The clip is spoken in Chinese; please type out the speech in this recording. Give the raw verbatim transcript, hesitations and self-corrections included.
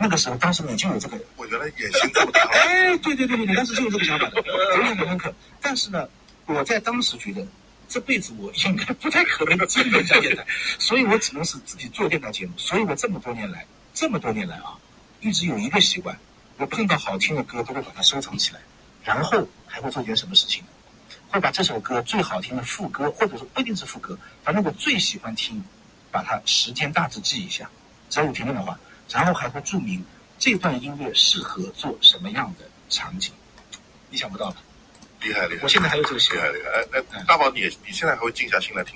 那个时候，当时你就有这个， 我原来野心这么大。 哎，对对对对，你当时就有这个想法的，非常的深刻。但是呢，我在当时觉得，这辈子我应该不太可能经营一家电台，所以我只能是自己做电台节目。所以我这么多年来，这么多年来啊，一直有一个习惯，我碰到好听的歌都会把它收藏起来，然后还会做件什么事情呢？会把这首歌最好听的副歌，或者说不一定是副歌，反正我最喜欢听，把它时间大致记一下，只要有评论的话，然后还会注明这段音乐适合做什么样的场景。你想不到吧？ 厉害厉害！ 我现在还有这个习惯。 厉害厉害！哎哎，大宝，你你现在还会静下心来听？